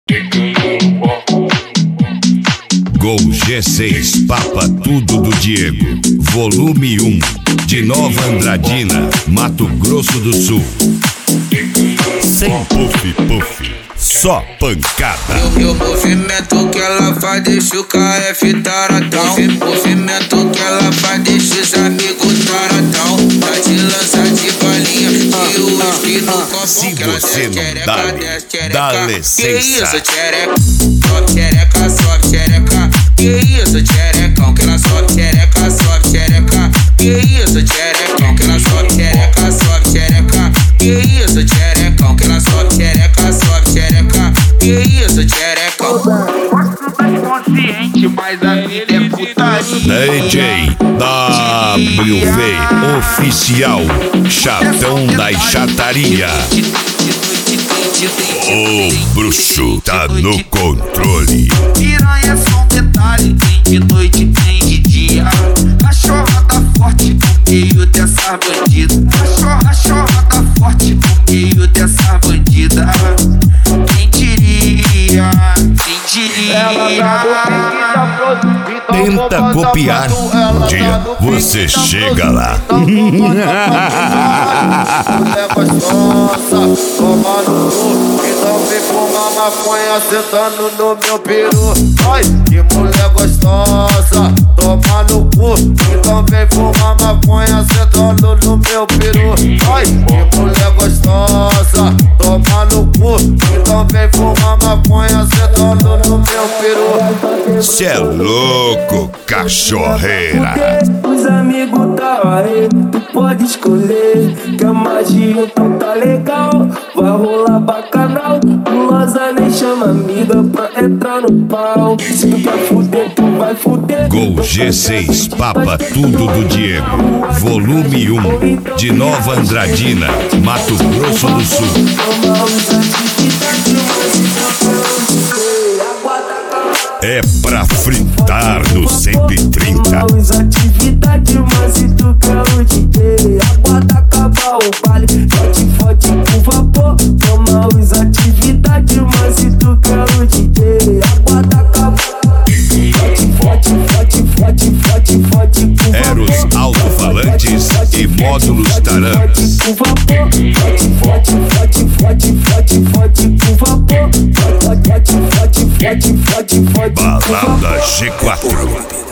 Gol G6 Papa Tudo do Diego, volume 1, de Nova Andradina, Mato Grosso do Sul. Sem puff, só pancada. E o movimento que ela faz deixa o KF taradão. O movimento que ela faz deixa os amigos taradão. Tá de lança de balinha e o whisky no copo. Se que ela você desce não dá licença. Que isso, tchereca? Sobe tchereca, sobe tchereca. Que isso, tcherecão? Que ela sobe tchereca, sobe tchereca. Que isso, tcherecão? Que ela sobe tchereca, sobe tchereca. Que isso, tcherecão? Que ela sobe tchereca, sobe tchereca. Que isso, tcherecão? Posso estar inconsciente, mas a vida é putaria. DJ WV Oficial, chatão da chataria. O bruxo tá no controle. Piranha é só um detalhe, tem de noite, tem de dia. Cachorra tá forte no meio dessa bandida. Cachorra tá forte no meio dessa bandida. Quem diria, quem diria. Tenta copiar, um dia você chega lá. Mulher gostosa, toma no cu. Então vem fumar maconha sentando no meu peru. Ai, que mulher gostosa, toma no cu. Então vem fumar maconha sentando no meu peru. Ai, que mulher gostosa, toma no cu. Então vem fumar maconha sentando no meu peru. Cê é louco, cachorreira. Os amigos tá aí, tu pode escolher. Que a magia então tá legal, vai rolar bacanal. O Loza nem chama amiga pra entrar no pau. Se tu quer fuder, tu vai fuder. Gol G6 Papa Tudo do Diego, volume 1, de Nova Andradina, Mato Grosso do Sul. É pra fritar no 130. Atividade, mas se tu quer o DJ, aguarda acabar o baile. Fode com vapor. Toma os atividade, mas se tu quer o DJ, aguarda acabar. Fode com Eros alto-falantes e módulos tarantes. fode com vapor. Balada G4.